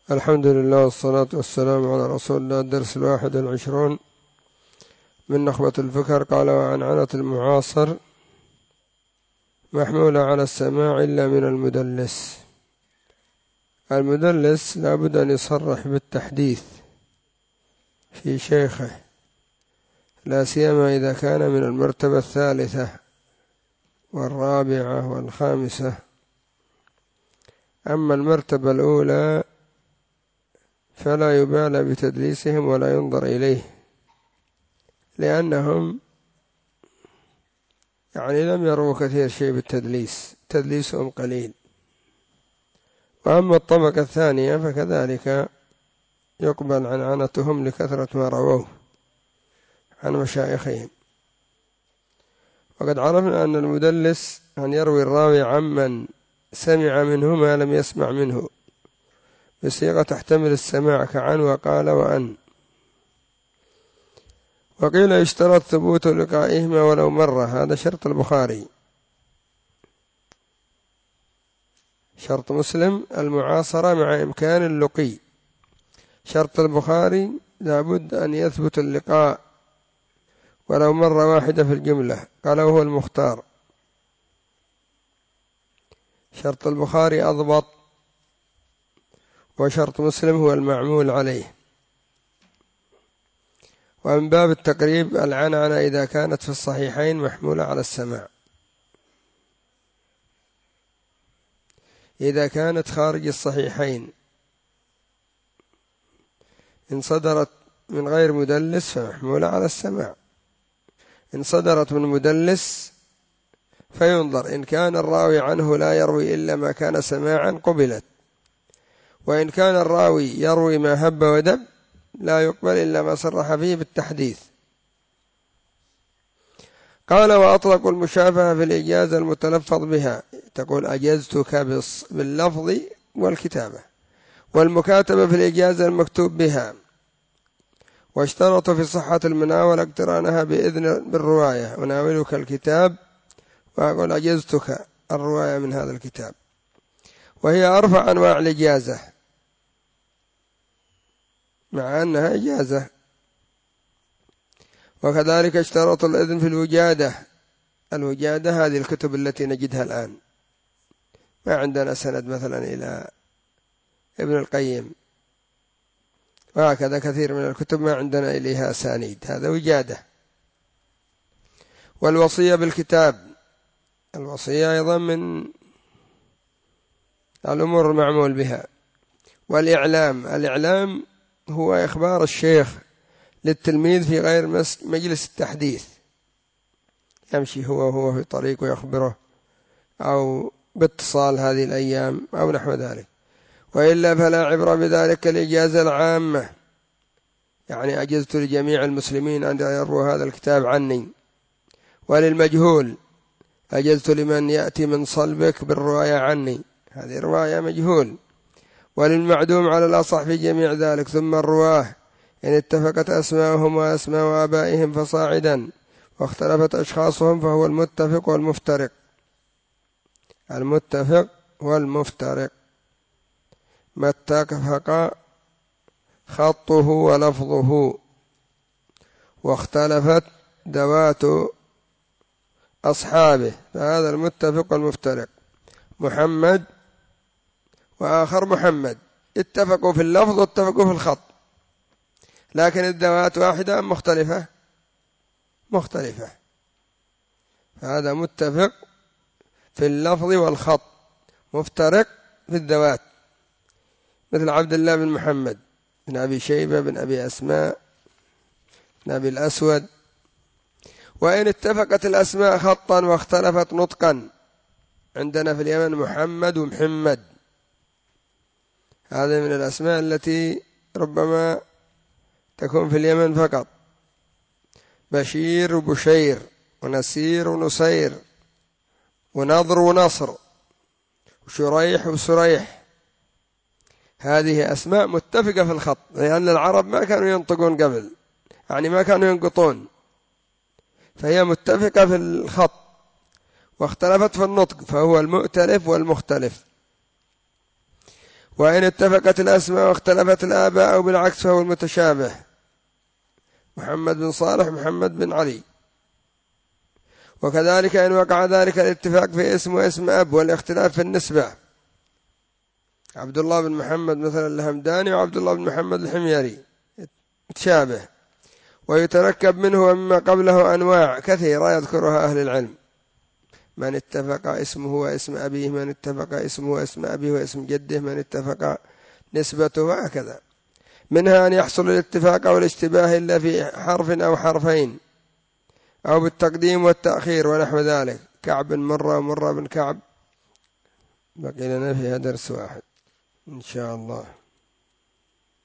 الحمد لله والصلاة والسلام على رسول الله. الدرس 21 من نخبة الفكر. قال: وعنعنة المعاصر محمولة على السماع إلا من المدلس. المدلس لا بد أن يصرح بالتحديث في شيخه، لا سيما إذا كان من المرتبة الثالثة والرابعة والخامسة. أما المرتبة الأولى فلا يبالى بتدليسهم ولا ينظر إليه، لأنهم لم يروا كثير شيء بالتدليس، تدليسهم قليل. وأما الطبقة الثانية فكذلك يقبل عنعنتهم لكثرة ما رووه عن مشايخهم. وقد عرفنا أن المدلس أن يروي الراوي عمن سمع منه ما لم يسمع منه بصيغة تحتمل السماع كعن وقال وأن. وقيل يشترط ثبوت لقائهما ولو مرة، هذا شرط البخاري. شرط مسلم المعاصرة مع إمكان اللقي، شرط البخاري لابد أن يثبت اللقاء ولو مرة واحدة في الجملة، قال وهو المختار. شرط البخاري أضبط، وشرط مسلم هو المعمول عليه. ومن باب التقريب العنعنة إذا كانت في الصحيحين محمولة على السماع. إذا كانت خارج الصحيحين إن صدرت من غير مدلس فمحمولة على السماع. إن صدرت من مدلس فينظر، إن كان الراوي عنه لا يروي إلا ما كان سماعا قبلت، وإن كان الراوي يروي ما هب ودب لا يقبل إلا ما صرح فيه بالتحديث. قال: وأطلقوا المشافهة في الإجازة المتلفظ بها، تقول أجزتك باللفظ والكتابة، والمكاتبة في الإجازة المكتوب بها. واشترطوا في صحة المناولة اقترانها بإذن بالرواية، أناولك الكتاب وأقول أجزتك الرواية من هذا الكتاب، وهي أرفع أنواع الإجازة مع أنها إجازة. وكذلك اشترطوا الإذن في الوجادة. الوجادة هذه الكتب التي نجدها الآن، ما عندنا سند مثلا إلى ابن القيم، وهكذا كثير من الكتب ما عندنا إليها أسانيد، هذا وجادة. والوصية بالكتاب، الوصية أيضا من الأمور المعمول بها. الإعلام هو إخبار الشيخ للتلميذ في غير مجلس التحديث، يمشي هو في طريق ويخبره، أو باتصال هذه الأيام أو نحو ذلك. وإلا فلا عبرة بذلك الإجازة العامة، يعني أجزت لجميع المسلمين أن يروا هذا الكتاب عني. وللمجهول أجزت لمن يأتي من صلبك بالرواية عني، هذه رواية مجهول. وللمعدوم على الأصح في جميع ذلك. ثم الرواه إن اتفقت أسماءهم وأسماء آبائهم فصاعدا، واختلفت أشخاصهم فهو المتفق والمفترق. المتفق والمفترق، ما اتفق خطه ولفظه واختلفت ذوات أصحابه فهذا المتفق والمفترق. محمد وآخر محمد اتفقوا في اللفظ واتفقوا في الخط، لكن الذوات واحدة مختلفة، فهذا متفق في اللفظ والخط، مفترق في الذوات، مثل عبد الله بن محمد بن أبي شيبة بن أبي أسماء بن أبي الأسود. وإن اتفقت الأسماء خطا واختلفت نطقا، عندنا في اليمن محمد ومحمد، هذا من الأسماء التي ربما تكون في اليمن فقط، بشير وبشير ونسير ونسير ونضر ونصر وشريح وسريح، هذه أسماء متفقة في الخط، لأن العرب ما كانوا ينطقون قبل، يعني ما كانوا ينقطون، فهي متفقة في الخط واختلفت في النطق، فهو المؤتلف والمختلف. وإن اتفقت الأسماء واختلفت الآباء أو بالعكس فهو المتشابه. محمد بن صالح محمد بن علي. وكذلك إن وقع ذلك الاتفاق في اسم واسم أب والاختلاف في النسبة، عبد الله بن محمد مثلا الهمداني وعبد الله بن محمد الحميري متشابه، ويتركب منه ومما قبله أنواع كثيرة يذكرها أهل العلم، من اتفق اسمه واسم أبيه، من اتفق اسمه واسم أبيه واسم جده، من اتفق نسبته، وهكذا. منها أن يحصل الاتفاق أو الاشتباه إلا في حرف أو حرفين أو بالتقديم والتأخير ونحو ذلك، كعب بن مرة ومرة بن كعب. بقي لنا فيها درس واحد إن شاء الله.